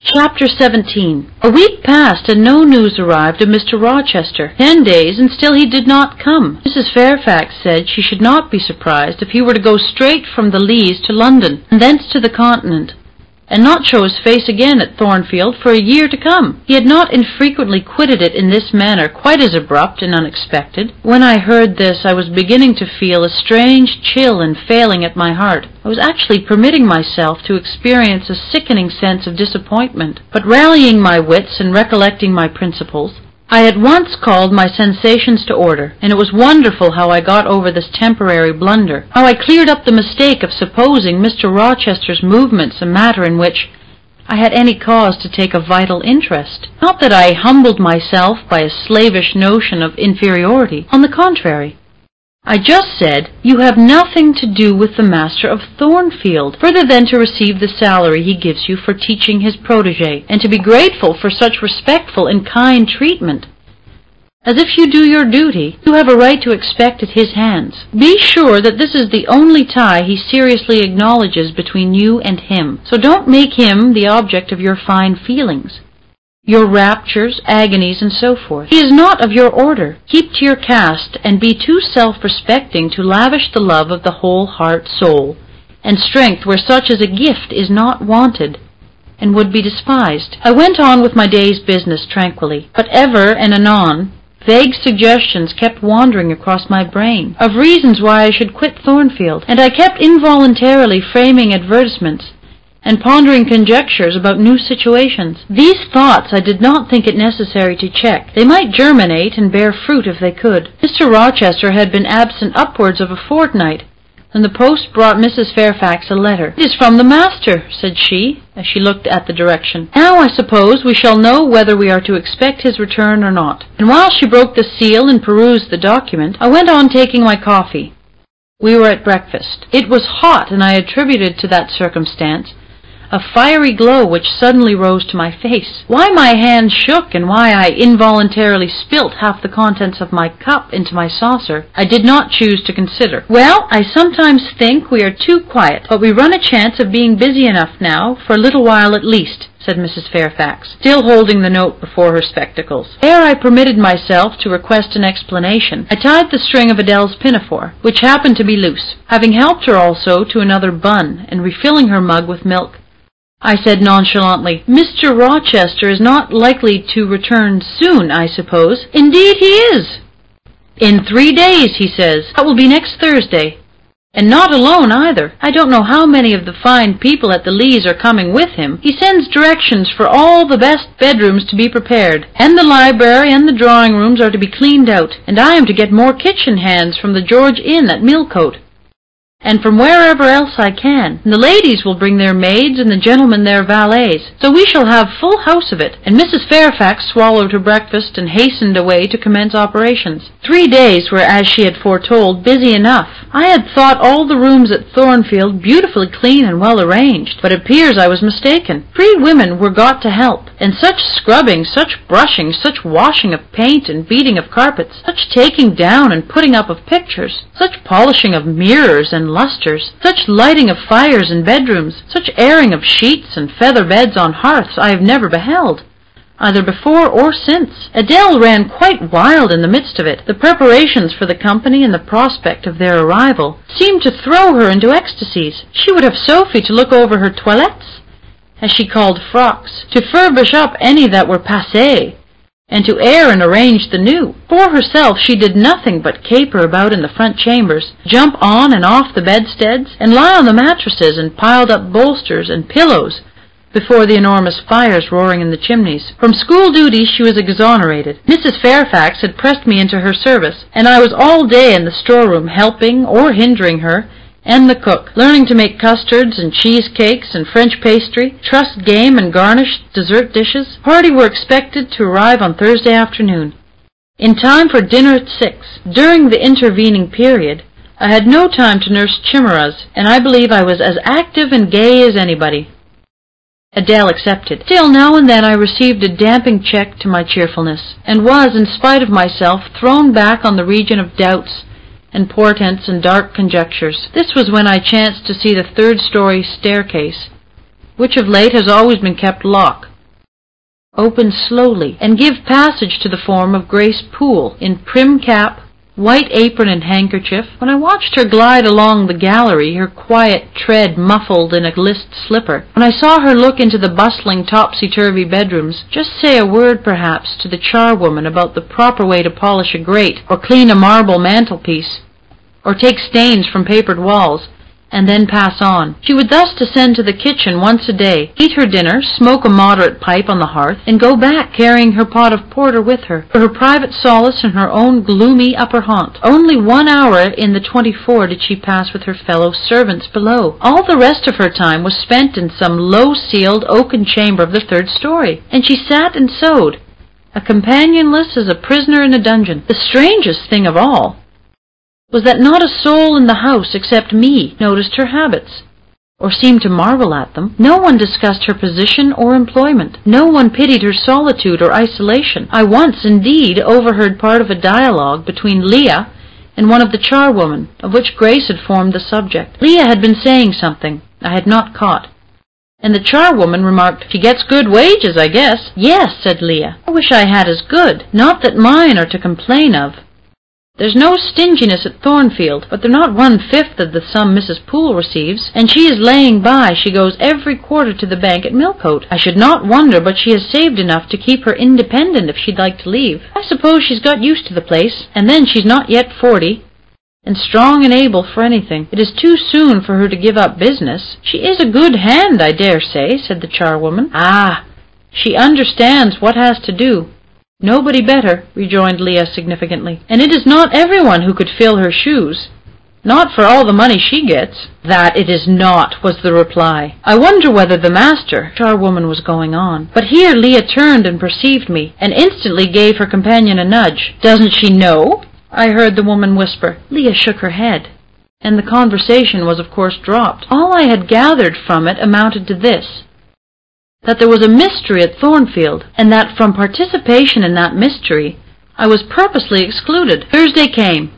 Chapter 17. A week passed and no news arrived of Mr. Rochester. 10 days, and still he did not come. Mrs. Fairfax said she should not be surprised if he were to go straight from the Leas to London, and thence to the Continent, and not show his face again at Thornfield for a year to come. He had not infrequently quitted it in this manner, quite as abrupt and unexpected. When I heard this, I was beginning to feel a strange chill and failing at my heart. I was actually permitting myself to experience a sickening sense of disappointment. But rallying my wits and recollecting my principles, I at once called my sensations to order, and it was wonderful how I got over this temporary blunder, how I cleared up the mistake of supposing Mr. Rochester's movements a matter in which I had any cause to take a vital interest. Not that I humbled myself by a slavish notion of inferiority. On the contrary, I just said, "You have nothing to do with the master of Thornfield, further than to receive the salary he gives you for teaching his protégé, and to be grateful for such respectful and kind treatment. As if you do your duty, you have a right to expect at his hands. Be sure that this is the only tie he seriously acknowledges between you and him, so don't make him the object of your fine feelings, your raptures, agonies, and so forth. He is not of your order. Keep to your caste, and be too self-respecting to lavish the love of the whole heart, soul, and strength where such as a gift is not wanted, and would be despised." I went on with my day's business tranquilly, but ever and anon vague suggestions kept wandering across my brain, of reasons why I should quit Thornfield, and I kept involuntarily framing advertisements and pondering conjectures about new situations. These thoughts I did not think it necessary to check. They might germinate and bear fruit if they could. Mr. Rochester had been absent upwards of a fortnight, and the post brought Mrs. Fairfax a letter. "It is from the master," said she, as she looked at the direction. "Now, I suppose, we shall know whether we are to expect his return or not." And while she broke the seal and perused the document, I went on taking my coffee. We were at breakfast. It was hot, and I attributed to that circumstance a fiery glow which suddenly rose to my face. Why my hand shook and why I involuntarily spilt half the contents of my cup into my saucer, I did not choose to consider. "Well, I sometimes think we are too quiet, but we run a chance of being busy enough now, for a little while at least," said Mrs. Fairfax, still holding the note before her spectacles. Ere I permitted myself to request an explanation, I tied the string of Adele's pinafore, which happened to be loose. Having helped her also to another bun, and refilling her mug with milk, I said nonchalantly, "Mr. Rochester is not likely to return soon, I suppose?" "Indeed he is. In 3 days, he says. That will be next Thursday. And not alone, either. I don't know how many of the fine people at the Leas are coming with him. He sends directions for all the best bedrooms to be prepared, and the library and the drawing-rooms are to be cleaned out, and I am to get more kitchen hands from the George Inn at Millcote, and from wherever else I can. And the ladies will bring their maids and the gentlemen their valets. So we shall have full house of it." And Mrs. Fairfax swallowed her breakfast and hastened away to commence operations. 3 days were, as she had foretold, busy enough. I had thought all the rooms at Thornfield beautifully clean and well arranged, but it appears I was mistaken. 3 women were got to help, and such scrubbing, such brushing, such washing of paint and beating of carpets, such taking down and putting up of pictures, such polishing of mirrors and lustres, such lighting of fires in bedrooms, such airing of sheets and feather beds on hearths I have never beheld, either before or since. Adele ran quite wild in the midst of it. The preparations for the company and the prospect of their arrival seemed to throw her into ecstasies. She would have Sophie to look over her toilettes, as she called frocks, to furbish up any that were passé, and to air and arrange the new. For herself she did nothing but caper about in the front chambers, jump on and off the bedsteads, and lie on the mattresses and piled up bolsters and pillows before the enormous fires roaring in the chimneys. From school duties she was exonerated. Mrs. Fairfax had pressed me into her service, and I was all day in the storeroom helping or hindering her and the cook, learning to make custards and cheesecakes and French pastry, trussed game and garnished dessert dishes. The party were expected to arrive on Thursday afternoon, in time for dinner at 6. During the intervening period, I had no time to nurse chimeras, and I believe I was as active and gay as anybody. Adele accepted. Still, now and then I received a damping check to my cheerfulness, and was, in spite of myself, thrown back on the region of doubts and portents and dark conjectures. This was when I chanced to see the 3rd-story staircase, which of late has always been kept locked, open slowly, and give passage to the form of Grace Poole, in prim cap, white apron and handkerchief. When I watched her glide along the gallery, her quiet tread muffled in a list slipper, when I saw her look into the bustling topsy-turvy bedrooms, just say a word perhaps to the charwoman about the proper way to polish a grate, or clean a marble mantelpiece, or take stains from papered walls, and then pass on. She would thus descend to the kitchen once a day, eat her dinner, smoke a moderate pipe on the hearth, and go back carrying her pot of porter with her, for her private solace in her own gloomy upper haunt. Only 1 hour in the 24 did she pass with her fellow servants below. All the rest of her time was spent in some low-ceiled oaken chamber of the 3rd story, and she sat and sewed, as companionless as a prisoner in a dungeon. The strangest thing of all was that not a soul in the house except me noticed her habits, or seemed to marvel at them. No one discussed her position or employment. No one pitied her solitude or isolation. I once, indeed, overheard part of a dialogue between Leah and one of the charwomen, of which Grace had formed the subject. Leah had been saying something I had not caught, and the charwoman remarked, "She gets good wages, I guess." "Yes," said Leah. "I wish I had as good. Not that mine are to complain of. There's no stinginess at Thornfield, but they're not 1/5 of the sum Mrs. Poole receives, and she is laying by she goes every quarter to the bank at Millcote. I should not wonder but she has saved enough to keep her independent if she'd like to leave. I suppose she's got used to the place, and then she's not yet 40, and strong and able for anything. It is too soon for her to give up business." "She is a good hand, I dare say," said the charwoman. "Ah, she understands what has to do." "Nobody better," rejoined Leah significantly. "And it is not everyone who could fill her shoes. Not for all the money she gets." "That it is not," was the reply. "I wonder whether the master—" charwoman was going on. But here Leah turned and perceived me, and instantly gave her companion a nudge. "Doesn't she know?" I heard the woman whisper. Leah shook her head, and the conversation was of course dropped. All I had gathered from it amounted to this: that there was a mystery at Thornfield, and that from participation in that mystery I was purposely excluded. Thursday came.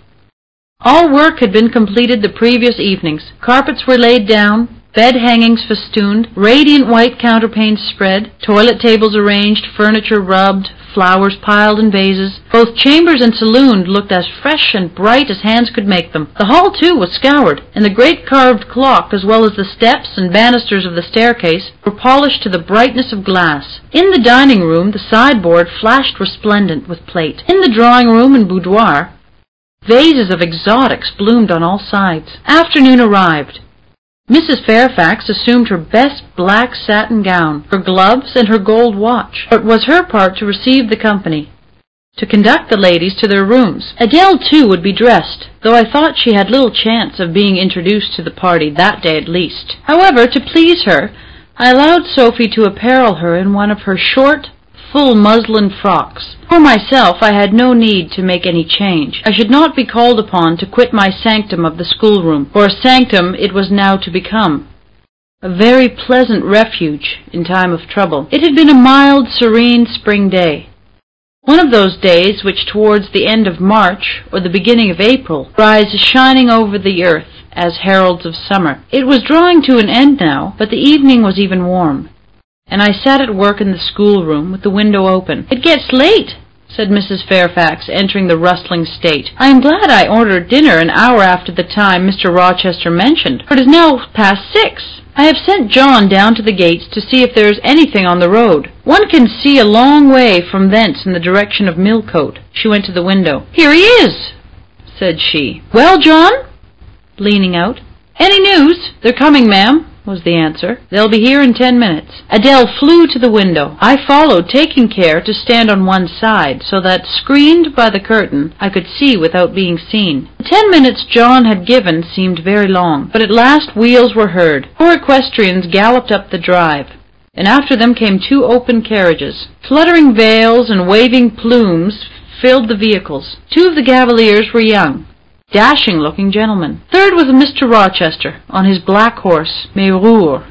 All work had been completed the previous evenings. Carpets were laid down, bed hangings festooned, radiant white counterpanes spread, toilet tables arranged, furniture rubbed, flowers piled in vases. Both chambers and saloon looked as fresh and bright as hands could make them. The hall, too, was scoured, and the great carved clock, as well as the steps and banisters of the staircase, were polished to the brightness of glass. In the dining room the sideboard flashed resplendent with plate. In the drawing room and boudoir vases of exotics bloomed on all sides. Afternoon arrived. Mrs. Fairfax assumed her best black satin gown, her gloves, and her gold watch, for it was her part to receive the company, to conduct the ladies to their rooms. Adele, too, would be dressed, though I thought she had little chance of being introduced to the party that day at least. However, to please her, I allowed Sophie to apparel her in one of her short, full muslin frocks. For myself, I had no need to make any change. I should not be called upon to quit my sanctum of the schoolroom, for a sanctum it was now to become, a very pleasant refuge in time of trouble. It had been a mild, serene spring day, one of those days which towards the end of March or the beginning of April rise shining over the earth as heralds of summer. It was drawing to an end now, but the evening was even warm, and I sat at work in the schoolroom with the window open. "It gets late," said Mrs. Fairfax, entering the rustling state. "I am glad I ordered dinner an hour after the time Mr. Rochester mentioned, for it is now past 6. I have sent John down to the gates to see if there is anything on the road. One can see a long way from thence in the direction of Millcote." She went to the window. "Here he is," said she. "Well, John?" leaning out. "Any news?" "They're coming, ma'am," was the answer. "They'll be here in 10 minutes. Adele flew to the window. I followed, taking care to stand on one side, so that, screened by the curtain, I could see without being seen. The 10 minutes John had given seemed very long, but at last wheels were heard. 4 equestrians galloped up the drive, and after them came 2 open carriages. Fluttering veils and waving plumes filled the vehicles. 2 of the cavaliers were young, dashing-looking gentlemen. Third was Mr. Rochester, on his black horse, Merour.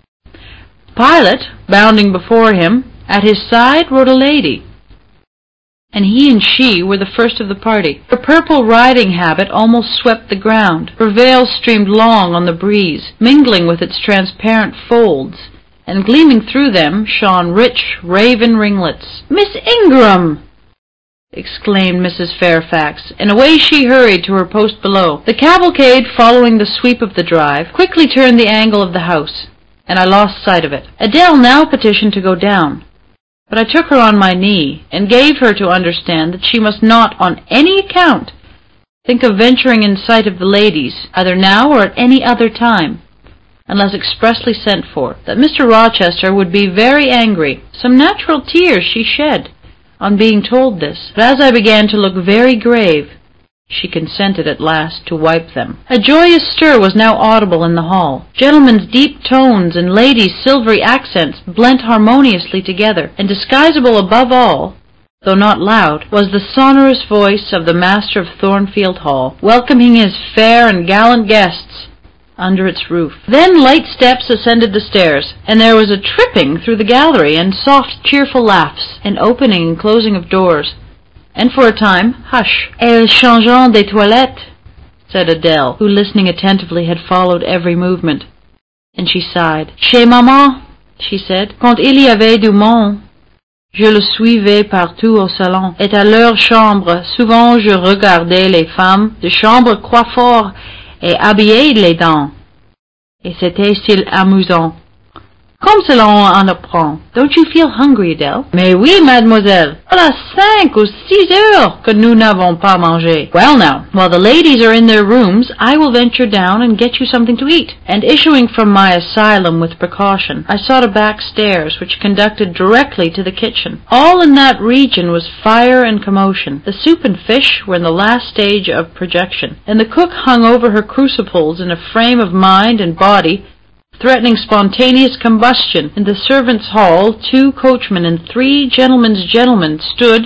Pilot, bounding before him, at his side rode a lady, and he and she were the first of the party. Her purple riding habit almost swept the ground. Her veil streamed long on the breeze, mingling with its transparent folds and gleaming through them shone rich raven ringlets. "Miss Ingram!" exclaimed Mrs. Fairfax, and away she hurried to her post below. The cavalcade, following the sweep of the drive, quickly turned the angle of the house, and I lost sight of it. Adele now petitioned to go down, but I took her on my knee, and gave her to understand that she must not, on any account, think of venturing in sight of the ladies, either now or at any other time, unless expressly sent for, that Mr. Rochester would be very angry. Some natural tears she shed on being told this, but as I began to look very grave, she consented at last to wipe them. A joyous stir was now audible in the hall. Gentlemen's deep tones and ladies' silvery accents blent harmoniously together, and disguisable above all, though not loud, was the sonorous voice of the master of Thornfield Hall, welcoming his fair and gallant guests under its roof. Then light steps ascended the stairs, and there was a tripping through the gallery, and soft, cheerful laughs, and opening and closing of doors, and for a time, hush. "Elles changeant des toilettes," said Adele, who, listening attentively, had followed every movement, and she sighed. "Chez maman," she said, "quand il y avait du monde, je le suivais partout au salon, et à leur chambre, souvent je regardais les femmes de chambre coiffer et habiller les dames, et c'était si amusant. Comme cela on en apprend. Don't you feel hungry, Adele?" "Mais oui, mademoiselle. Voilà 5 ou 6 heures que nous n'avons pas mangé." "Well now, while the ladies are in their rooms, I will venture down and get you something to eat." And issuing from my asylum with precaution, I sought a back stairs which conducted directly to the kitchen. All in that region was fire and commotion. The soup and fish were in the last stage of projection, and the cook hung over her crucibles in a frame of mind and body threatening spontaneous combustion. In the servants' hall 2 coachmen and 3 gentlemen's gentlemen stood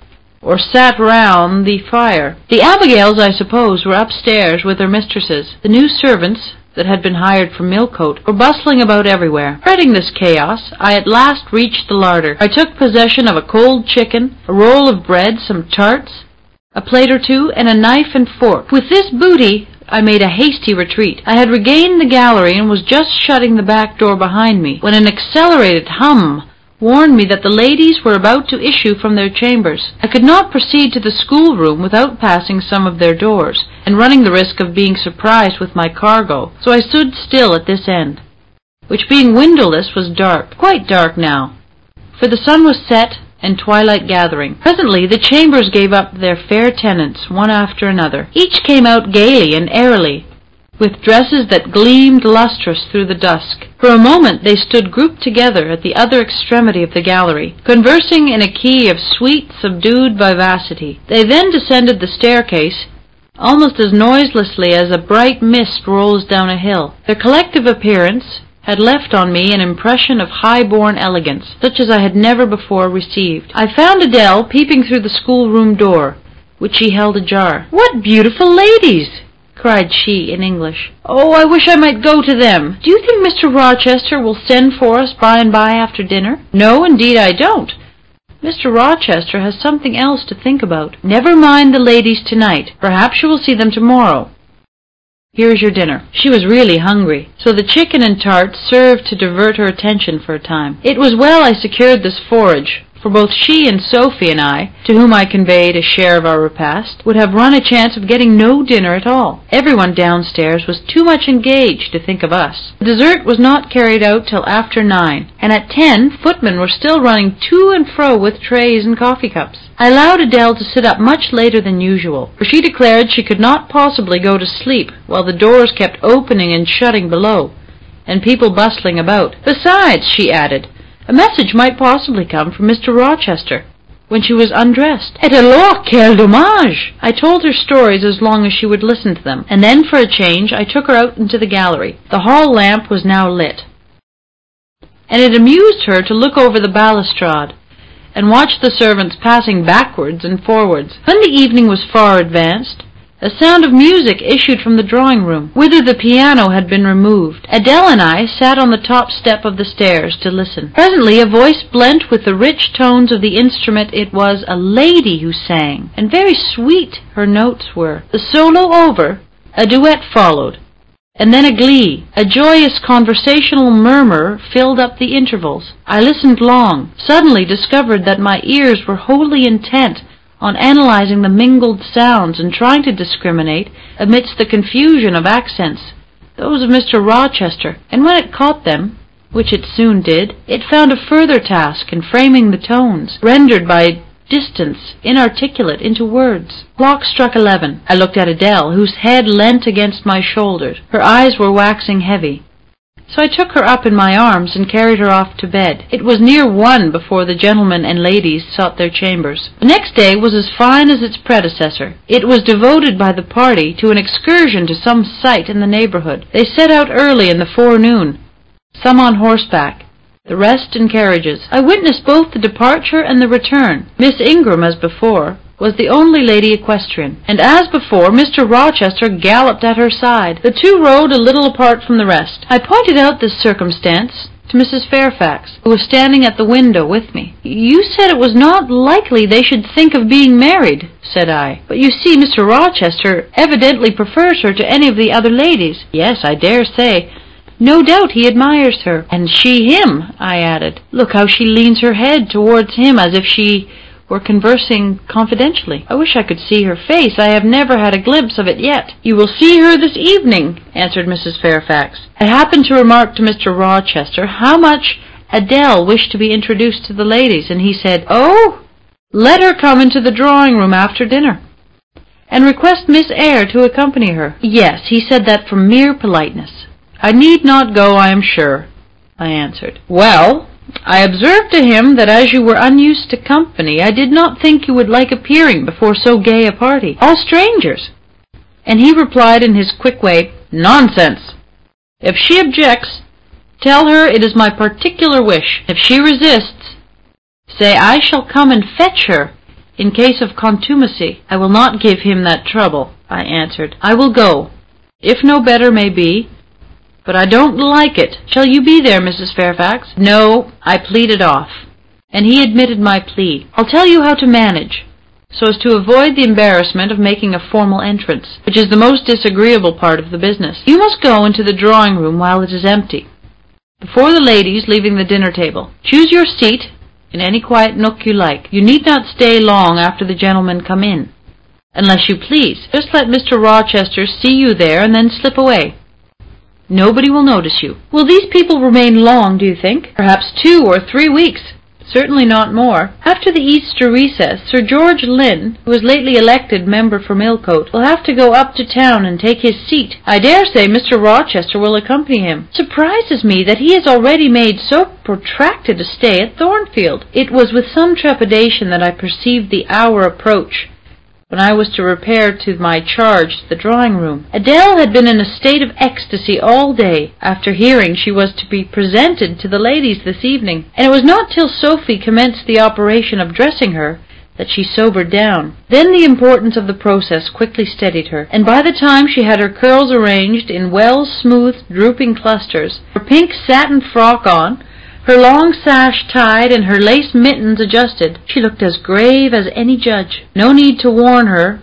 or sat round the fire. The Abigails, I suppose, were upstairs with their mistresses. The new servants that had been hired from Millcote were bustling about everywhere. Spreading this chaos, I at last reached the larder. I took possession of a cold chicken, a roll of bread, some tarts, a plate or 2, and a knife and fork. With this booty I made a hasty retreat. I had regained the gallery and was just shutting the back door behind me, when an accelerated hum warned me that the ladies were about to issue from their chambers. I could not proceed to the schoolroom without passing some of their doors, and running the risk of being surprised with my cargo, so I stood still at this end, which being windowless was dark, quite dark now, for the sun was set and twilight gathering. Presently the chambers gave up their fair tenants, one after another. Each came out gaily and airily, with dresses that gleamed lustrous through the dusk. For a moment they stood grouped together at the other extremity of the gallery, conversing in a key of sweet, subdued vivacity. They then descended the staircase, almost as noiselessly as a bright mist rolls down a hill. Their collective appearance had left on me an impression of high-born elegance, such as I had never before received. I found Adele peeping through the schoolroom door, which she held ajar. "What beautiful ladies!" cried she in English. "Oh, I wish I might go to them. Do you think Mr. Rochester will send for us by and by after dinner?" "No, indeed I don't. Mr. Rochester has something else to think about. Never mind the ladies tonight. Perhaps you will see them tomorrow. Here is your dinner." She was really hungry, so the chicken and tarts served to divert her attention for a time. It was well I secured this forage, for both she and Sophie and I, to whom I conveyed a share of our repast, would have run a chance of getting no dinner at all. Everyone downstairs was too much engaged to think of us. The dessert was not carried out till after 9, and at 10 footmen were still running to and fro with trays and coffee cups. I allowed Adele to sit up much later than usual, for she declared she could not possibly go to sleep while the doors kept opening and shutting below, and people bustling about. Besides, she added, a message might possibly come from Mr. Rochester when she was undressed. Et alors, quel dommage! I told her stories as long as she would listen to them, and then for a change I took her out into the gallery. The hall lamp was now lit, and it amused her to look over the balustrade and watch the servants passing backwards and forwards. When the evening was far advanced, a sound of music issued from the drawing-room, whither the piano had been removed. Adele and I sat on the top step of the stairs to listen. Presently a voice blent with the rich tones of the instrument. It was a lady who sang, and very sweet her notes were. The solo over, a duet followed, and then a glee, a joyous conversational murmur filled up the intervals. I listened long, suddenly discovered that my ears were wholly intent on analyzing the mingled sounds and trying to discriminate, amidst the confusion of accents, those of Mr. Rochester, and when it caught them, which it soon did, it found a further task in framing the tones, rendered by distance inarticulate into words. Clock struck 11. I looked at Adele, whose head leant against my shoulders. Her eyes were waxing heavy. So I took her up in my arms and carried her off to bed. It was near 1 before the gentlemen and ladies sought their chambers. The next day was as fine as its predecessor. It was devoted by the party to an excursion to some site in the neighborhood. They set out early in the forenoon, some on horseback, the rest in carriages. I witnessed both the departure and the return. Miss Ingram, as before, was the only lady equestrian, and as before Mr. Rochester galloped at her side. The two rode a little apart from the rest. I pointed out this circumstance to Mrs. Fairfax, who was standing at the window with me. "You said it was not likely they should think of being married," said I. "But you see, Mr. Rochester evidently prefers her to any of the other ladies." "Yes, I dare say. No doubt he admires her." "And she him," I added. "Look how she leans her head towards him as if she were conversing confidentially. I wish I could see her face. I have never had a glimpse of it yet." "You will see her this evening," answered Mrs. Fairfax. I happened to remark to Mr. Rochester how much Adele wished to be introduced to the ladies, and he said, "Oh, let her come into the drawing-room after dinner, and request Miss Eyre to accompany her." "Yes, he said that from mere politeness." "I need not go, I am sure," I answered. "Well, I observed to him that as you were unused to company, I did not think you would like appearing before so gay a party, all strangers." And he replied in his quick way, "Nonsense! If she objects, tell her it is my particular wish. If she resists, say I shall come and fetch her in case of contumacy." "I will not give him that trouble," I answered. "I will go, if no better may be, but I don't like it. Shall you be there, Mrs. Fairfax?" "No," I pleaded off, and he admitted my plea. "I'll tell you how to manage, so as to avoid the embarrassment of making a formal entrance, which is the most disagreeable part of the business. You must go into the drawing-room while it is empty, before the ladies leaving the dinner-table. Choose your seat in any quiet nook you like. You need not stay long after the gentlemen come in, unless you please. Just let Mr. Rochester see you there and then slip away. Nobody will notice you." "Will these people remain long, do you think?" "Perhaps 2 or 3 weeks. Certainly not more. After the Easter recess, Sir George Lynn, who was lately elected member for Millcote, will have to go up to town and take his seat. I dare say Mr. Rochester will accompany him. It surprises me that he has already made so protracted a stay at Thornfield." It was with some trepidation that I perceived the hour approach when I was to repair to my charge to the drawing-room. Adele had been in a state of ecstasy all day, after hearing she was to be presented to the ladies this evening, and it was not till Sophie commenced the operation of dressing her that she sobered down. Then the importance of the process quickly steadied her, and by the time she had her curls arranged in well-smoothed, drooping clusters, her pink satin frock on, her long sash tied, and her lace mittens adjusted, she looked as grave as any judge. No need to warn her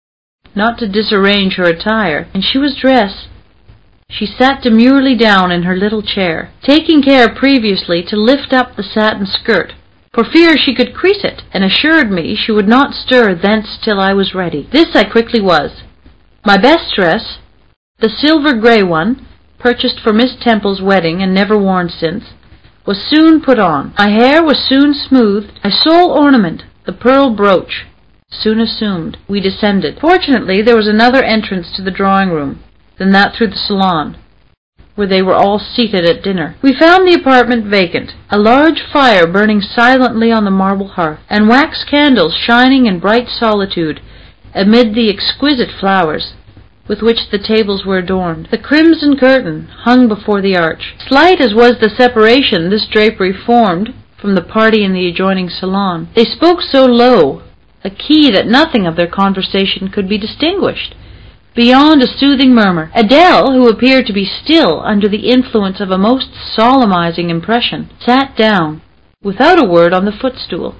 not to disarrange her attire, and she was dressed. She sat demurely down in her little chair, taking care previously to lift up the satin skirt, for fear she could crease it, and assured me she would not stir thence till I was ready. This I quickly was. My best dress, the silver-grey one, purchased for Miss Temple's wedding and never worn since, was soon put on. My hair was soon smoothed. My sole ornament, the pearl brooch, soon assumed. We descended. Fortunately, there was another entrance to the drawing-room than that through the salon, where they were all seated at dinner. We found the apartment vacant, a large fire burning silently on the marble hearth, and wax candles shining in bright solitude amid the exquisite flowers with which the tables were adorned. The crimson curtain hung before the arch. Slight as was the separation this drapery formed from the party in the adjoining salon, they spoke so low a key that nothing of their conversation could be distinguished beyond a soothing murmur. Adele, who appeared to be still under the influence of a most solemnizing impression, sat down without a word on the footstool.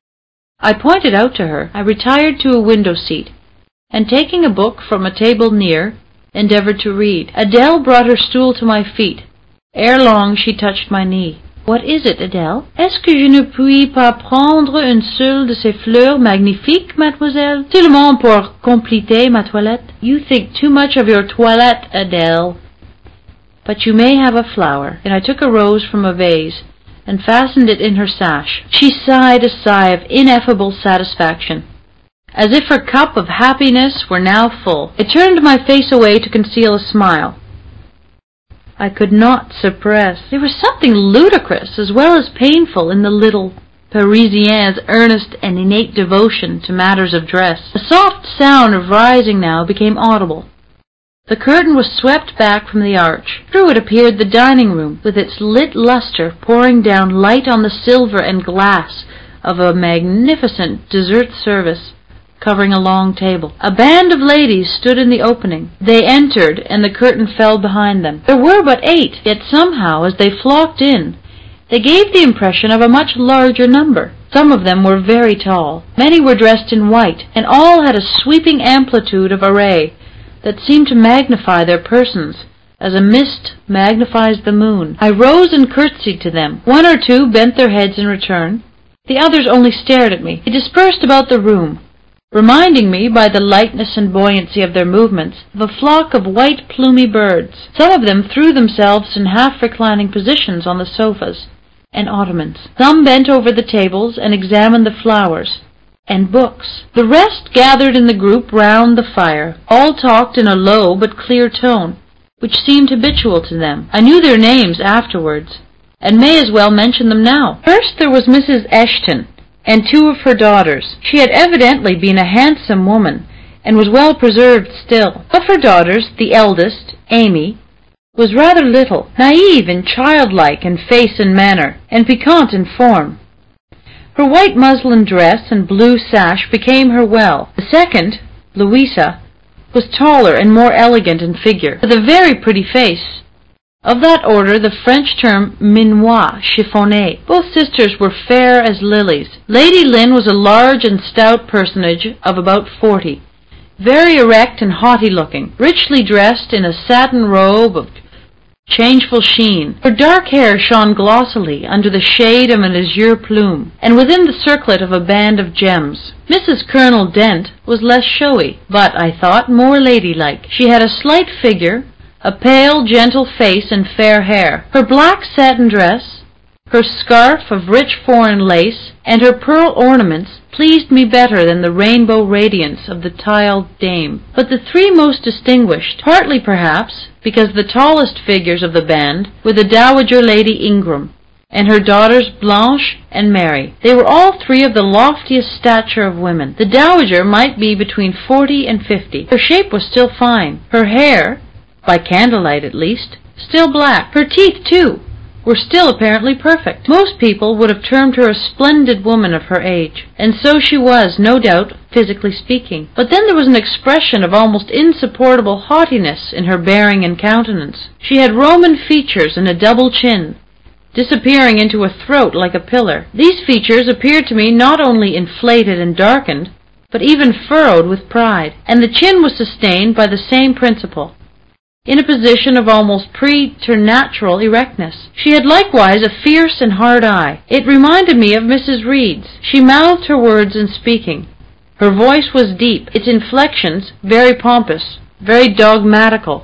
I pointed out to her. I retired to a window seat, and taking a book from a table near, endeavored to read. Adele brought her stool to my feet. Ere long she touched my knee. What is it, Adele? Est-ce que je ne puis pas prendre une seule de ces fleurs magnifiques, mademoiselle? Seulement pour compléter ma toilette. You think too much of your toilette, Adele. But you may have a flower. And I took a rose from a vase and fastened it in her sash. She sighed a sigh of ineffable satisfaction, as if her cup of happiness were now full. I turned my face away to conceal a smile I could not suppress. There was something ludicrous as well as painful in the little Parisienne's earnest and innate devotion to matters of dress. The soft sound of rising now became audible. The curtain was swept back from the arch. Through it appeared the dining room, with its lit lustre pouring down light on the silver and glass of a magnificent dessert service covering a long table. A band of ladies stood in the opening. They entered, and the curtain fell behind them. There were but 8, yet somehow, as they flocked in, they gave the impression of a much larger number. Some of them were very tall. Many were dressed in white, and all had a sweeping amplitude of array that seemed to magnify their persons, as a mist magnifies the moon. I rose and curtsied to them. 1 or 2 bent their heads in return. The others only stared at me. They dispersed about the room, reminding me, by the lightness and buoyancy of their movements, of a flock of white plumy birds. Some of them threw themselves in half-reclining positions on the sofas and ottomans. Some bent over the tables and examined the flowers and books. The rest gathered in the group round the fire. All talked in a low but clear tone, which seemed habitual to them. I knew their names afterwards, and may as well mention them now. First there was Mrs. Eshton, and 2 of her daughters. She had evidently been a handsome woman, and was well preserved still. Of her daughters, the eldest, Amy, was rather little, naive and childlike in face and manner, and piquant in form. Her white muslin dress and blue sash became her well. The second, Louisa, was taller and more elegant in figure, with a very pretty face. Of that order the French term minois chiffonné. Both sisters were fair as lilies. Lady Lynn was a large and stout personage of about 40, very erect and haughty-looking, richly dressed in a satin robe of changeful sheen. Her dark hair shone glossily under the shade of an azure plume, and within the circlet of a band of gems. Mrs. Colonel Dent was less showy, but, I thought, more ladylike. She had a slight figure, a pale, gentle face, and fair hair. Her black satin dress, her scarf of rich foreign lace, and her pearl ornaments pleased me better than the rainbow radiance of the tiled dame. But the 3 most distinguished, partly perhaps because the tallest figures of the band, were the Dowager Lady Ingram, and her daughters Blanche and Mary. They were all 3 of the loftiest stature of women. The Dowager might be between 40 and 50. Her shape was still fine. Her hair, by candlelight at least, still black. Her teeth, too, were still apparently perfect. Most people would have termed her a splendid woman of her age, and so she was, no doubt, physically speaking. But then there was an expression of almost insupportable haughtiness in her bearing and countenance. She had Roman features and a double chin, disappearing into a throat like a pillar. These features appeared to me not only inflated and darkened, but even furrowed with pride, and the chin was sustained by the same principle, in a position of almost preternatural erectness. She had likewise a fierce and hard eye. It reminded me of Mrs. Reed's. She mouthed her words in speaking. Her voice was deep, its inflections very pompous, very dogmatical,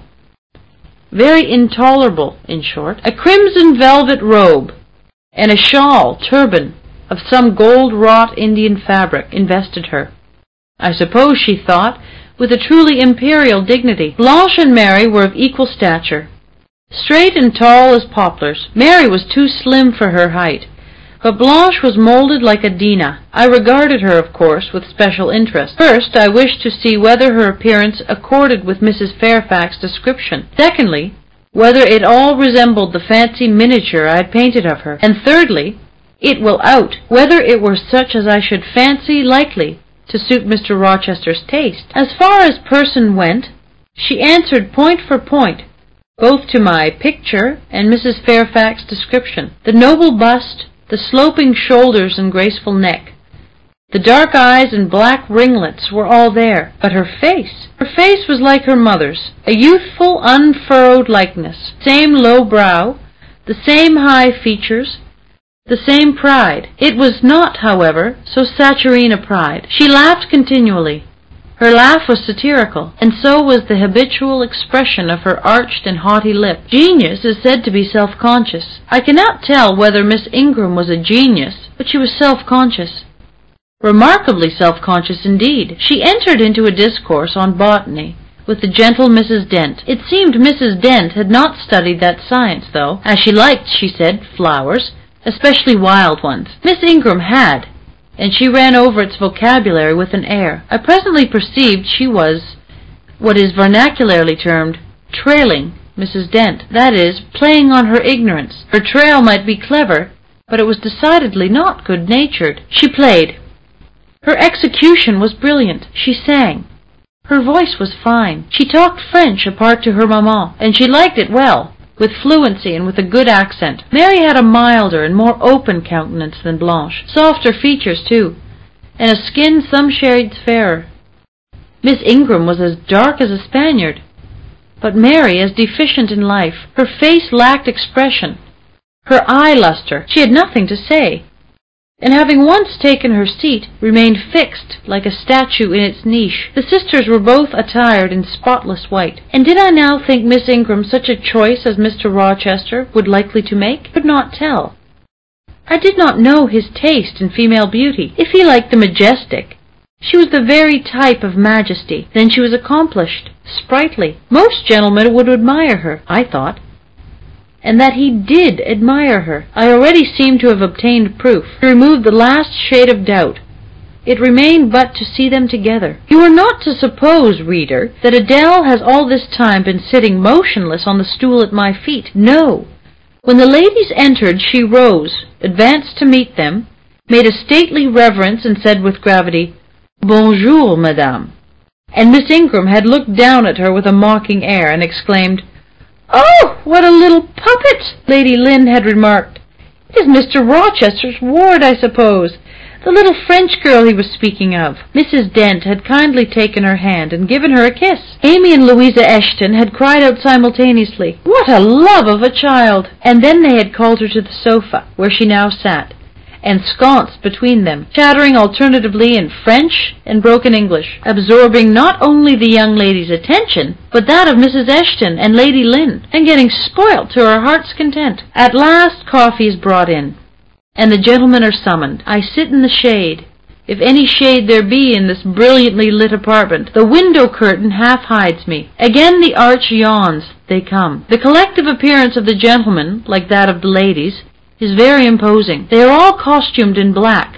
very intolerable, in short. A crimson velvet robe and a shawl, turban, of some gold-wrought Indian fabric invested her, I suppose she thought, with a truly imperial dignity. Blanche and Mary were of equal stature, straight and tall as poplars. Mary was too slim for her height, but Blanche was molded like a Dinah. I regarded her, of course, with special interest. First, I wished to see whether her appearance accorded with Mrs. Fairfax's description. Secondly, whether it all resembled the fancy miniature I had painted of her. And thirdly, it will out, whether it were such as I should fancy likely to suit Mr. Rochester's taste. As far as person went, she answered point for point, both to my picture and Mrs. Fairfax's description. The noble bust, the sloping shoulders and graceful neck, The dark eyes and black ringlets were all there, but her face was like her mother's, a youthful, unfurrowed likeness, same low brow, the same high features, the same pride. It was not, however, so saccharine a pride. She laughed continually. Her laugh was satirical, and so was the habitual expression of her arched and haughty lip. Genius is said to be self-conscious. I cannot tell whether Miss Ingram was a genius, but she was self-conscious. Remarkably self-conscious indeed. She entered into a discourse on botany with the gentle Mrs. Dent. It seemed Mrs. Dent had not studied that science, though, as she liked, she said, flowers, especially wild ones. Miss Ingram had, and she ran over its vocabulary with an air. I presently perceived she was what is vernacularly termed trailing Mrs. Dent, that is, playing on her ignorance. Her trail might be clever, but it was decidedly not good-natured. She played. Her execution was brilliant. She sang. Her voice was fine. She talked French apart to her mamma, and she liked it well, with fluency and with a good accent. Mary had a milder and more open countenance than Blanche, softer features too, and a skin some shades fairer. Miss Ingram was as dark as a Spaniard, but Mary as deficient in life. Her face lacked expression, her eye luster. She had nothing to say, and having once taken her seat, remained fixed like a statue in its niche. The sisters were both attired in spotless white, and did I now think Miss Ingram such a choice as Mr. Rochester would likely to make? Could not tell. I did not know his taste in female beauty. If he liked the majestic, she was the very type of majesty. Then she was accomplished, sprightly. Most gentlemen would admire her, I thought. And that he did admire her, I already seemed to have obtained proof, to remove the last shade of doubt. It remained but to see them together. You are not to suppose, reader, that Adèle has all this time been sitting motionless on the stool at my feet. No. When the ladies entered, she rose, advanced to meet them, made a stately reverence, and said with gravity, "Bonjour, madame." And Miss Ingram had looked down at her with a mocking air, and exclaimed, "Oh, what a little puppet!" Lady Lynn had remarked. "It is Mr. Rochester's ward, I suppose, the little French girl he was speaking of." Mrs. Dent had kindly taken her hand and given her a kiss. Amy and Louisa Eshton had cried out simultaneously, "What a love of a child!" And then they had called her to the sofa, where she now sat, ensconced between them, chattering alternatively in French and broken English, absorbing not only the young lady's attention, but that of Mrs. Eshton and Lady Lynn, and getting spoilt to her heart's content. At last coffee is brought in, and the gentlemen are summoned. I sit in the shade, if any shade there be in this brilliantly lit apartment. The window curtain half hides me. Again the arch yawns. They come. The collective appearance of the gentlemen, like that of the ladies, is very imposing. They are all costumed in black.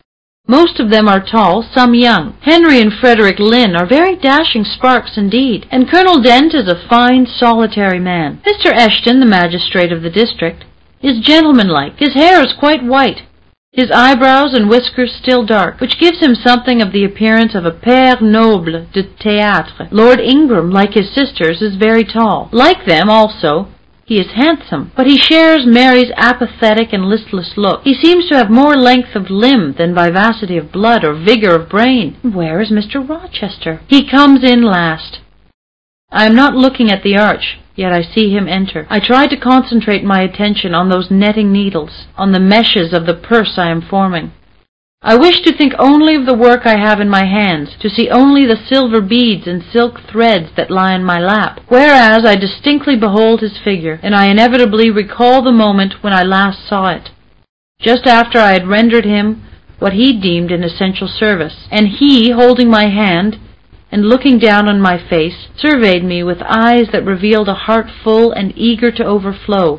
Most of them are tall, some young. Henry and Frederick Lynn are very dashing sparks indeed, and Colonel Dent is a fine, solitary man. Mr. Eshton, the magistrate of the district, is gentlemanlike. His hair is quite white, his eyebrows and whiskers still dark, which gives him something of the appearance of a père noble de théâtre. Lord Ingram, like his sisters, is very tall. Like them also, he is handsome, but he shares Mary's apathetic and listless look. He seems to have more length of limb than vivacity of blood or vigor of brain. Where is Mr. Rochester? He comes in last. I am not looking at the arch, yet I see him enter. I try to concentrate my attention on those netting needles, on the meshes of the purse I am forming. I wish to think only of the work I have in my hands, to see only the silver beads and silk threads that lie in my lap, whereas I distinctly behold his figure, and I inevitably recall the moment when I last saw it, just after I had rendered him what he deemed an essential service, and he, holding my hand, and looking down on my face, surveyed me with eyes that revealed a heart full and eager to overflow,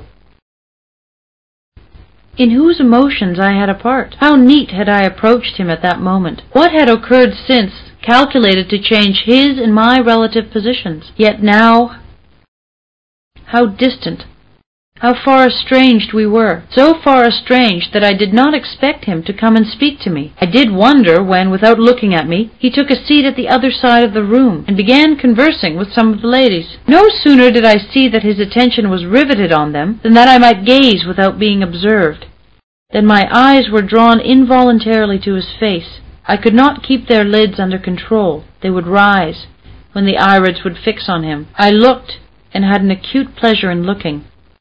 in whose emotions I had a part. How neat had I approached him at that moment! What had occurred since, calculated to change his and my relative positions? Yet now, how distant, how far estranged we were, so far estranged that I did not expect him to come and speak to me. I did wonder when, without looking at me, he took a seat at the other side of the room, and began conversing with some of the ladies. No sooner did I see that his attention was riveted on them, than that I might gaze without being observed. Then my eyes were drawn involuntarily to his face. I could not keep their lids under control. They would rise when the irids would fix on him. I looked, and had an acute pleasure in looking.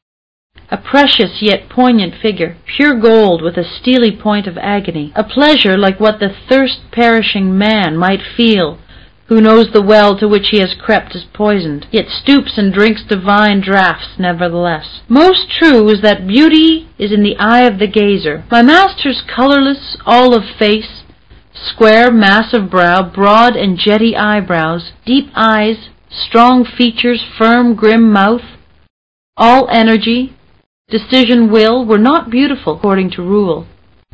A precious yet poignant figure, pure gold with a steely point of agony, a pleasure like what the thirst-perishing man might feel who knows the well to which he has crept is poisoned, yet stoops and drinks divine draughts nevertheless. Most true is that beauty is in the eye of the gazer. My master's colourless, olive face, square, massive brow, broad and jetty eyebrows, deep eyes, strong features, firm, grim mouth, all energy, decision, will, were not beautiful according to rule.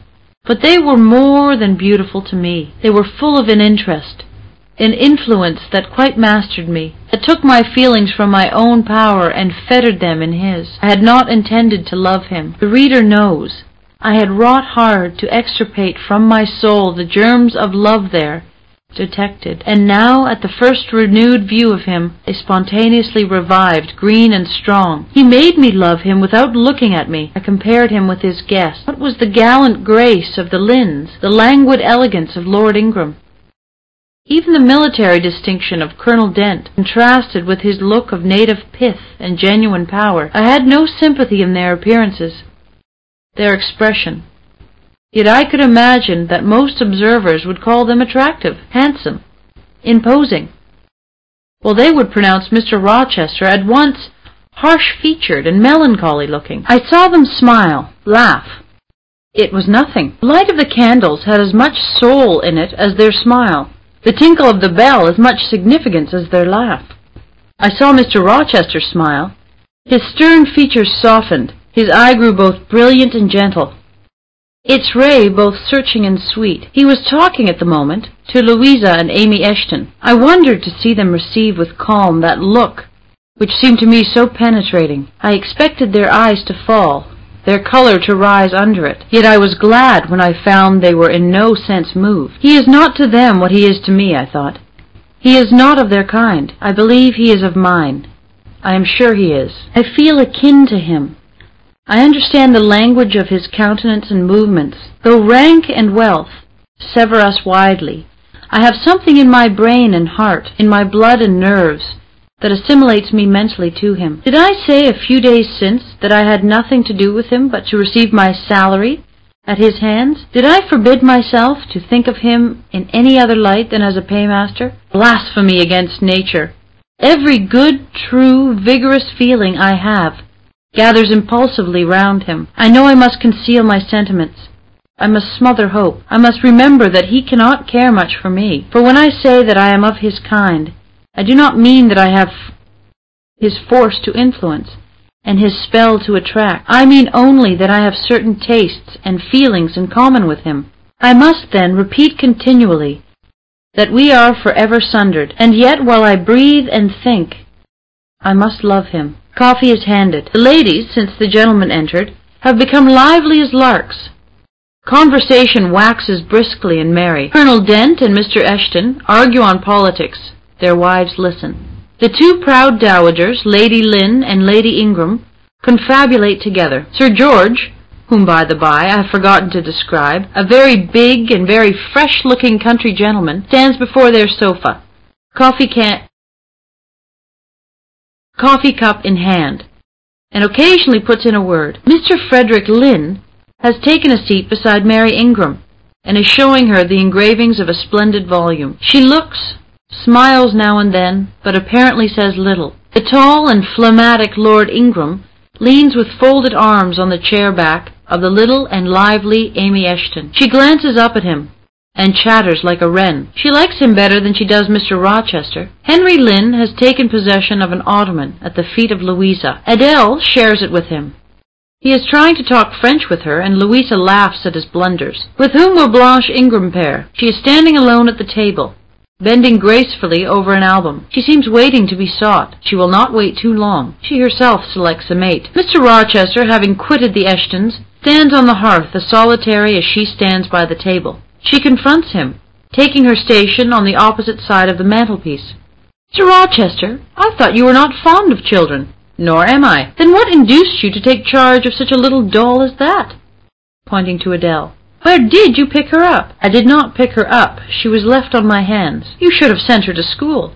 But they were more than beautiful to me. They were full of an interest, an influence that quite mastered me, that took my feelings from my own power and fettered them in his. I had not intended to love him. The reader knows. I had wrought hard to extirpate from my soul the germs of love there detected, and now at the first renewed view of him they spontaneously revived, green and strong. He made me love him without looking at me. I compared him with his guest. What was the gallant grace of the Lynns, the languid elegance of Lord Ingram? Even the military distinction of Colonel Dent contrasted with his look of native pith and genuine power. I had no sympathy in their appearances, their expression. Yet I could imagine that most observers would call them attractive, handsome, imposing, while they would pronounce Mr. Rochester at once harsh-featured and melancholy-looking. I saw them smile, laugh. It was nothing. The light of the candles had as much soul in it as their smile, the tinkle of the bell as much significance as their laugh. I saw Mr. Rochester smile. His stern features softened, his eye grew both brilliant and gentle, its ray both searching and sweet. He was talking at the moment to Louisa and Amy Eshton. I wondered to see them receive with calm that look which seemed to me so penetrating. I expected their eyes to fall, their colour to rise under it, yet I was glad when I found they were in no sense moved. He is not to them what he is to me, I thought. He is not of their kind. I believe he is of mine. I am sure he is. I feel akin to him. I understand the language of his countenance and movements. Though rank and wealth sever us widely, I have something in my brain and heart, in my blood and nerves, that assimilates me mentally to him. Did I say a few days since that I had nothing to do with him but to receive my salary at his hands? Did I forbid myself to think of him in any other light than as a paymaster? Blasphemy against nature. Every good, true, vigorous feeling I have gathers impulsively round him. I know I must conceal my sentiments. I must smother hope. I must remember that he cannot care much for me. For when I say that I am of his kind, I do not mean that I have his force to influence and his spell to attract. I mean only that I have certain tastes and feelings in common with him. I must, then, repeat continually that we are forever sundered, and yet while I breathe and think, I must love him. Coffee is handed. The ladies, since the gentlemen entered, have become lively as larks. Conversation waxes briskly and merry. Colonel Dent and Mr. Eshton argue on politics. Their wives listen. The two proud dowagers, Lady Lynn and Lady Ingram, confabulate together. Sir George, whom by the by I have forgotten to describe, a very big and very fresh-looking country gentleman, stands before their sofa, coffee cup in hand, and occasionally puts in a word. Mr. Frederick Lynn has taken a seat beside Mary Ingram, and is showing her the engravings of a splendid volume. She looks, smiles now and then, but apparently says little. The tall and phlegmatic Lord Ingram leans with folded arms on the chair back of the little and lively Amy Eshton. She glances up at him, and chatters like a wren. She likes him better than she does Mr. Rochester. Henry Lynn has taken possession of an ottoman at the feet of Louisa. Adele shares it with him. He is trying to talk French with her, and Louisa laughs at his blunders. With whom will Blanche Ingram pair? She is standing alone at the table, bending gracefully over an album. She seems waiting to be sought. She will not wait too long. She herself selects a mate. Mr. Rochester, having quitted the Eshtons, stands on the hearth as solitary as she stands by the table. She confronts him, taking her station on the opposite side of the mantelpiece. Mr. Rochester, I thought you were not fond of children. Nor am I. Then what induced you to take charge of such a little doll as that? Pointing to Adele. Where did you pick her up? I did not pick her up. She was left on my hands. You should have sent her to school.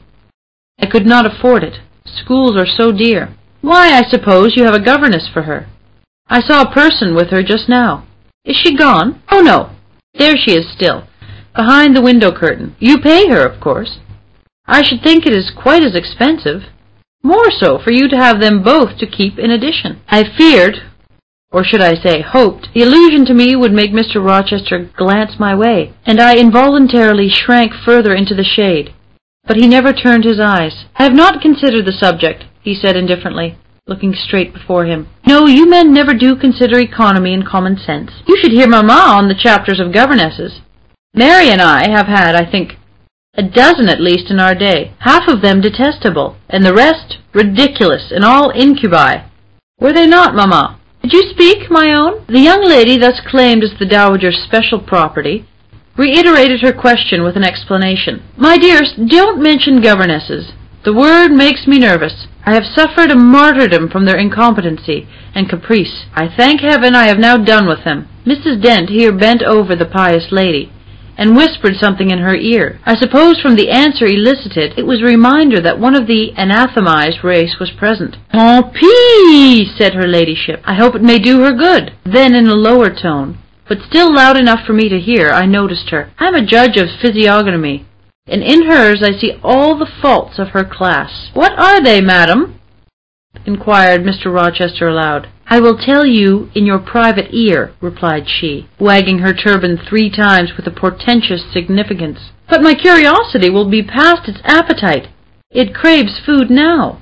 I could not afford it. Schools are so dear. Why, I suppose you have a governess for her. I saw a person with her just now. Is she gone? Oh, no. There she is still, behind the window curtain. You pay her, of course. I should think it is quite as expensive. More so for you to have them both to keep in addition. I feared, or should I say hoped, the allusion to me would make Mr. Rochester glance my way, and I involuntarily shrank further into the shade. But he never turned his eyes. I have not considered the subject, he said indifferently, looking straight before him. No, you men never do consider economy and common sense. You should hear Mamma on the chapters of governesses. Mary and I have had, I think, a dozen at least in our day, half of them detestable, and the rest ridiculous and all incubi. Were they not, Mamma? Did you speak, my own? The young lady thus claimed as the dowager's special property reiterated her question with an explanation. My dears, don't mention governesses. The word makes me nervous. I have suffered a martyrdom from their incompetency and caprice. I thank heaven I have now done with them. Mrs. Dent here bent over the pious lady, and whispered something in her ear. I suppose from the answer elicited, it was a reminder that one of the anathemized race was present. Tant pis, said her ladyship. I hope it may do her good. Then in a lower tone, but still loud enough for me to hear, I noticed her. I am a judge of physiognomy, and in hers I see all the faults of her class. What are they, madam? Inquired Mr. Rochester aloud. I will tell you in your private ear, replied she, wagging her turban 3 times with a portentous significance. But my curiosity will be past its appetite. It craves food now.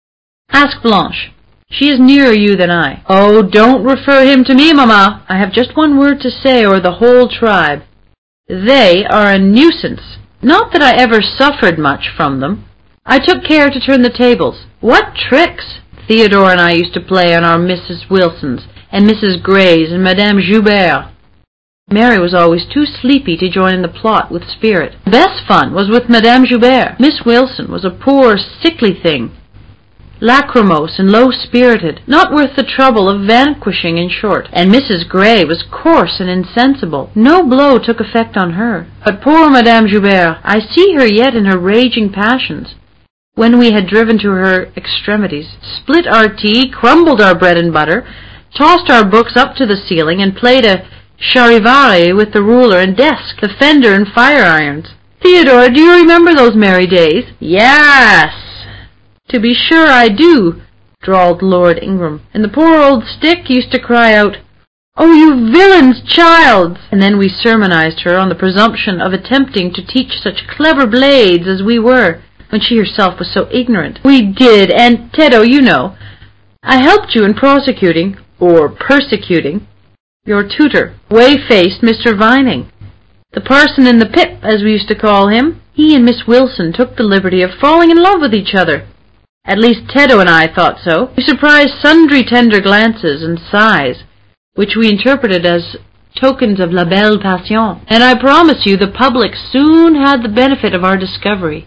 Ask Blanche. She is nearer you than I. Oh, don't refer him to me, Mamma. I have just one word to say, or the whole tribe. They are a nuisance. Not that I ever suffered much from them. I took care to turn the tables. What tricks Theodore and I used to play on our Mrs. Wilsons and Mrs. Greys and Madame Joubert. Mary was always too sleepy to join in the plot with spirit. The best fun was with Madame Joubert. Miss Wilson was a poor, sickly thing, lachrymose and low-spirited, not worth the trouble of vanquishing, in short. And Mrs. Grey was coarse and insensible. No blow took effect on her. But poor Madame Joubert, I see her yet in her raging passions, when we had driven to her extremities, split our tea, crumbled our bread and butter, tossed our books up to the ceiling, and played a charivari with the ruler and desk, the fender and fire-irons. Theodore, do you remember those merry days? Yes, to be sure I do, drawled Lord Ingram. And the poor old stick used to cry out, Oh, you villain's child! And then we sermonized her on the presumption of attempting to teach such clever blades as we were, when she herself was so ignorant. We did, and, Teddo, you know, I helped you in prosecuting, or persecuting, your tutor, whey-faced Mr. Vining, the parson in the pip, as we used to call him. He and Miss Wilson took the liberty of falling in love with each other. At least Teddo and I thought so. We surprised sundry tender glances and sighs, which we interpreted as tokens of la belle passion, and I promise you the public soon had the benefit of our discovery.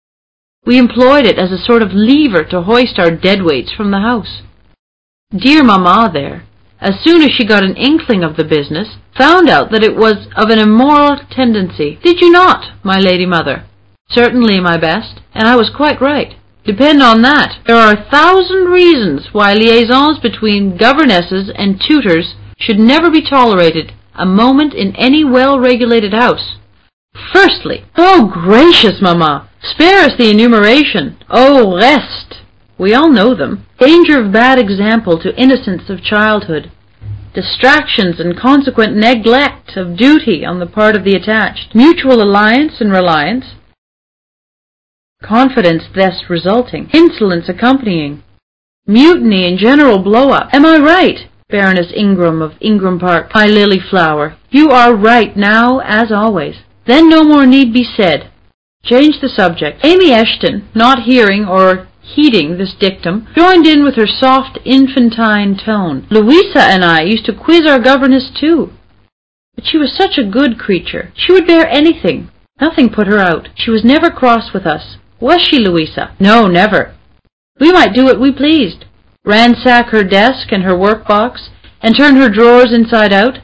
We employed it as a sort of lever to hoist our deadweights from the house. Dear Mamma there, as soon as she got an inkling of the business, found out that it was of an immoral tendency. Did you not, my lady mother? Certainly, my best, and I was quite right. Depend on that. There are 1,000 reasons why liaisons between governesses and tutors should never be tolerated a moment in any well-regulated house. Firstly, oh, gracious, Mamma! Spare us the enumeration. Oh, rest! We all know them. Danger of bad example to innocence of childhood. Distractions and consequent neglect of duty on the part of the attached. Mutual alliance and reliance. Confidence thus resulting. Insolence accompanying. Mutiny and general blow-up. Am I right, Baroness Ingram of Ingram Park, my lily flower? You are right now, as always. Then no more need be said. Change the subject. Amy Eshton, not hearing or heeding this dictum, joined in with her soft, infantine tone. Louisa and I used to quiz our governess, too. But she was such a good creature. She would bear anything. Nothing put her out. She was never cross with us. Was she, Louisa? No, never. We might do what we pleased. Ransack her desk and her work-box, and turn her drawers inside out,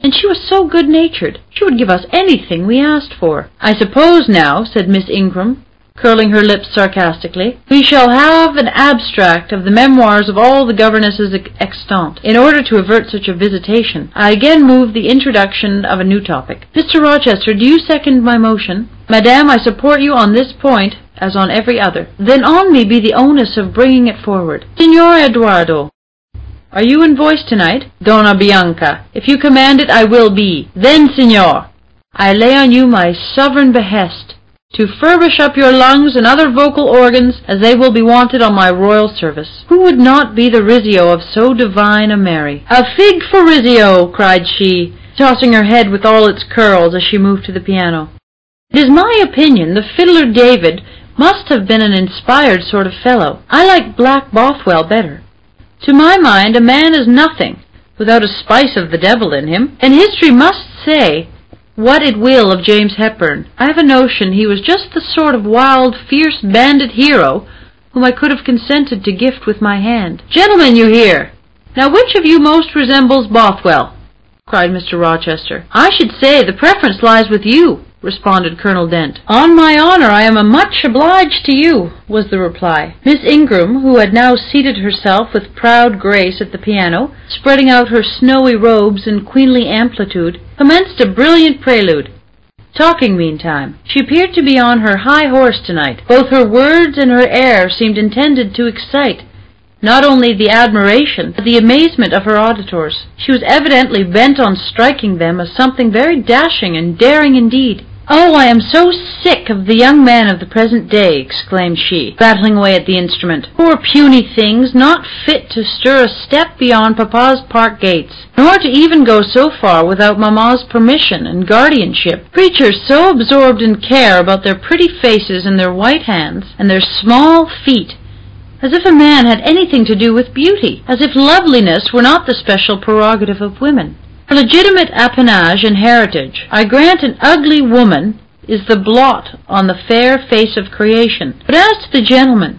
And she was so good-natured. She would give us anything we asked for. I suppose now, said Miss Ingram, curling her lips sarcastically, we shall have an abstract of the memoirs of all the governesses extant. In order to avert such a visitation, I again move the introduction of a new topic. Mr. Rochester, do you second my motion? Madame, I support you on this point, as on every other. Then on me be the onus of bringing it forward. Signor Eduardo, are you in voice tonight? Donna Bianca, if you command it, I will be. Then, signor, I lay on you my sovereign behest, to furbish up your lungs and other vocal organs, as they will be wanted on my royal service. Who would not be the Rizzio of so divine a Mary? A fig for Rizzio, cried she, tossing her head with all its curls as she moved to the piano. It is my opinion the fiddler David must have been an inspired sort of fellow. I like Black Bothwell better. To my mind, a man is nothing without a spice of the devil in him, and history must say what it will of James Hepburn. I have a notion he was just the sort of wild, fierce bandit hero whom I could have consented to gift with my hand. Gentlemen, you hear! Now which of you most resembles Bothwell? Cried Mr. Rochester. I should say the preference lies with you, responded Colonel Dent. On my honour, I am much obliged to you, was the reply. Miss Ingram, who had now seated herself with proud grace at the piano, spreading out her snowy robes in queenly amplitude, commenced a brilliant prelude. Talking meantime, she appeared to be on her high horse tonight. Both her words and her air seemed intended to excite not only the admiration, but the amazement of her auditors. She was evidently bent on striking them as something very dashing and daring indeed. "Oh, I am so sick of the young men of the present day," exclaimed she, rattling away at the instrument. "Poor puny things, not fit to stir a step beyond Papa's park gates, nor to even go so far without Mamma's permission and guardianship. Creatures so absorbed in care about their pretty faces and their white hands and their small feet, as if a man had anything to do with beauty, as if loveliness were not the special prerogative of women. For legitimate appanage and heritage, I grant an ugly woman is the blot on the fair face of creation. But as to the gentlemen,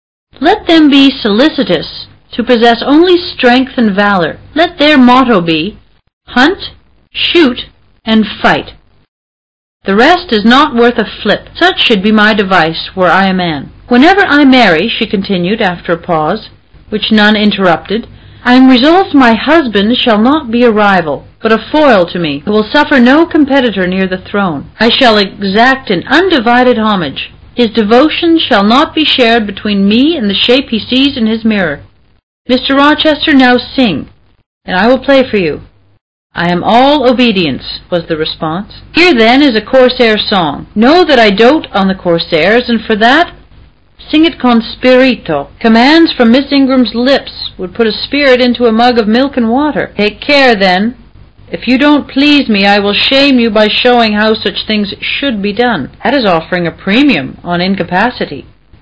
let them be solicitous to possess only strength and valor. Let their motto be, hunt, shoot, and fight. The rest is not worth a flip. Such should be my device were I a man. Whenever I marry," she continued after a pause, which none interrupted, "I am resolved my husband shall not be a rival, but a foil to me, who will suffer no competitor near the throne. I shall exact an undivided homage. His devotion shall not be shared between me and the shape he sees in his mirror. Mr. Rochester, now sing, and I will play for you." "I am all obedience," was the response. "Here, then, is a Corsair song. Know that I dote on the Corsairs, and for that, sing it con spirito. Commands from Miss Ingram's lips would put a spirit into a mug of milk and water. Take care, then. If you don't please me, I will shame you by showing how such things should be done. That is offering a premium on incapacity.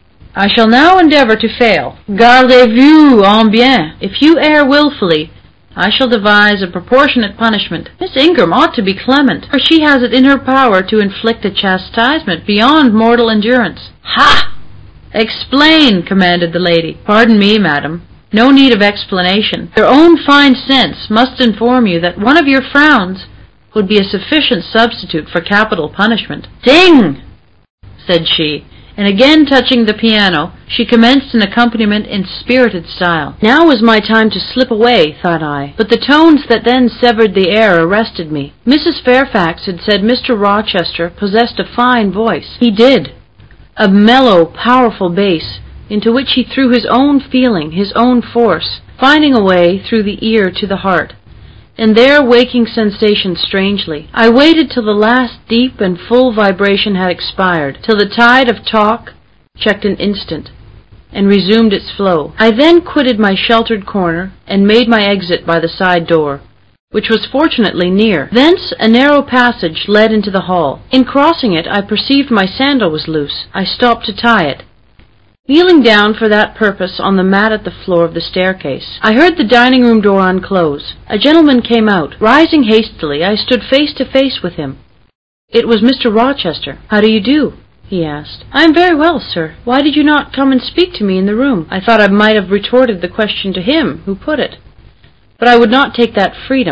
I shall now endeavour to fail. Gardez-vous en bien. If you err wilfully, I shall devise a proportionate punishment. Miss Ingram ought to be clement, for she has it in her power to inflict a chastisement beyond mortal endurance." "Ha! Explain," commanded the lady. "Pardon me, madam. No need of explanation. Your own fine sense must inform you that one of your frowns would be a sufficient substitute for capital punishment." "Sing!" said she, and again touching the piano, she commenced an accompaniment in spirited style. Now was my time to slip away, thought I, but the tones that then severed the air arrested me. Mrs. Fairfax had said Mr. Rochester possessed a fine voice. He did. A mellow, powerful bass, into which he threw his own feeling, his own force, finding a way through the ear to the heart, and there waking sensation strangely. I waited till the last deep and full vibration had expired, till the tide of talk checked an instant, and resumed its flow. I then quitted my sheltered corner, and made my exit by the side door, which was fortunately near. Thence a narrow passage led into the hall. In crossing it, I perceived my sandal was loose. I stopped to tie it. Kneeling down for that purpose on the mat at the floor of the staircase, I heard the dining-room door unclose. A gentleman came out. Rising hastily, I stood face to face with him. It was Mr. Rochester. "How do you do?" he asked. "I am very well, sir. Why did you not come and speak to me in the room?" I thought I might have retorted the question to him who put it, but I would not take that freedom.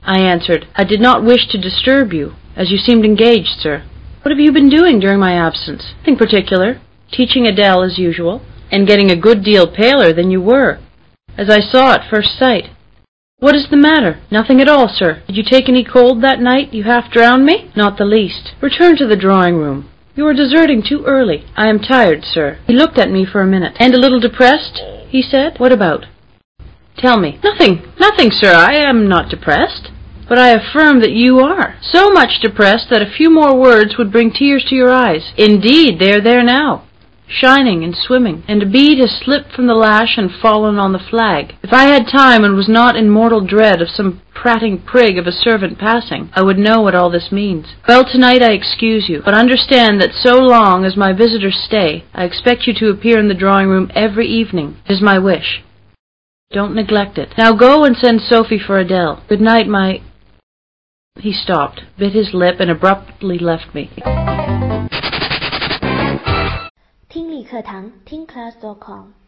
I answered. I did not wish to disturb you, as you seemed engaged, sir. What have you been doing during my absence? Nothing particular. Teaching Adele as usual, and getting a good deal paler than you were, as I saw at first sight. What is the matter? Nothing at all, sir. Did you take any cold that night? You half drowned me? Not the least. Return to the drawing room. You are deserting too early. I am tired, sir. He looked at me for a minute. And a little depressed? He said. What about? Tell me. Nothing, sir. I am not depressed. But I affirm that you are. So much depressed that a few more words would bring tears to your eyes. Indeed, they are there now, shining and swimming, and a bead has slipped from the lash and fallen on the flag. If I had time and was not in mortal dread of some prating prig of a servant passing, I would know what all this means. Well, tonight I excuse you, but understand that so long as my visitors stay, I expect you to appear in the drawing-room every evening. It is my wish. Don't neglect it. Now go and send Sophie for Adele. Good night, my... He stopped, bit his lip, and abruptly left me. 听力课堂听class.com